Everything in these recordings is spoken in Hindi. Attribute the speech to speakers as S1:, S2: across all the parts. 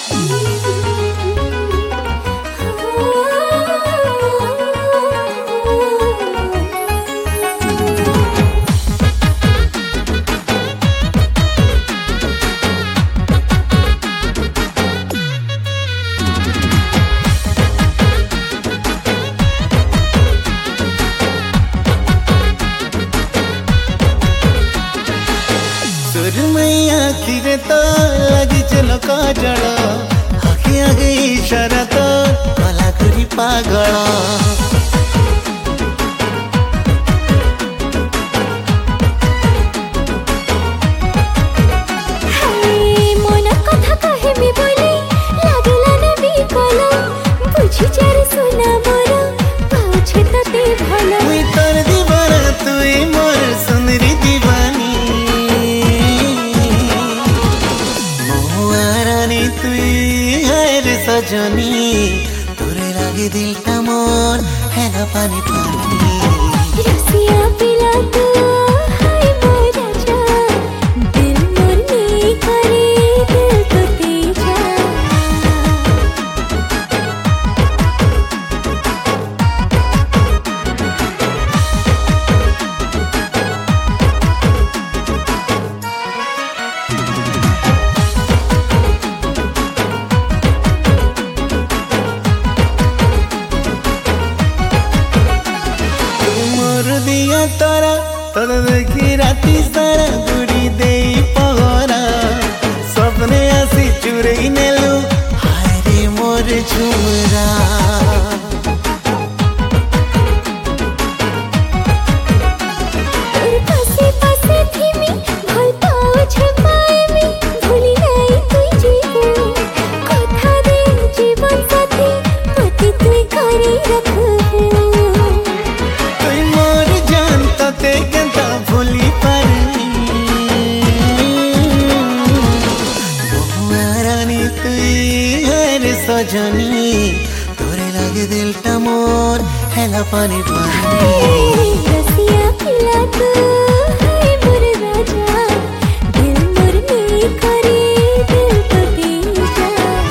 S1: आखिरे तो लगी चलो काजल आगे आगे इशारा तो भला करी पागल सजनी तोरे लागे दिल का मोर है ना पानी पानी
S2: रसिया पिला तू हाय मोर राजा दिल मोर में करे दिल तो तेजा
S1: दिया तारा तोर देखी राती सारा दूरी दे पगरा सपने आसी चुरे नेलू हाय रे मोर झुमरा
S2: पासे पासे थी मी भूल पाओ छपाए मी भूली नहीं तुई जीवो कथा दे जीवन साथी पति तुई करे रखो
S1: भूली पारी बहुआरानी तुई हर सजनी तोरे लागे दिल टा मोर हैला पानी पानी
S2: रसिया पिला तू हाय मोर राजा दिल मोर में करे दिल तो तेजा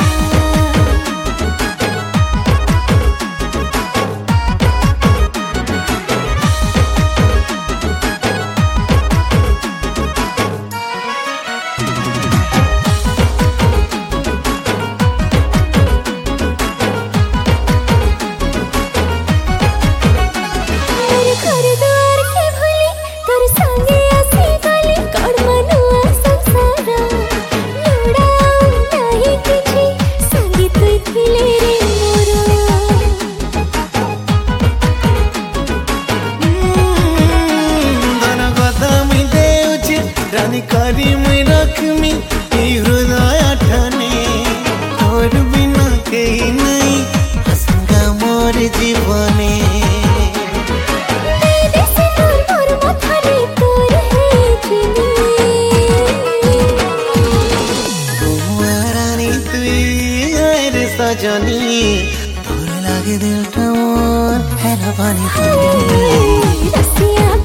S1: करी मैं रखमी हृदय ठाने और बिना कहीं नहीं हंसगा मोर जीवने बहुआरानी तुई हर सजनी तोर लागे दिल टा मोर हैला पानी पानी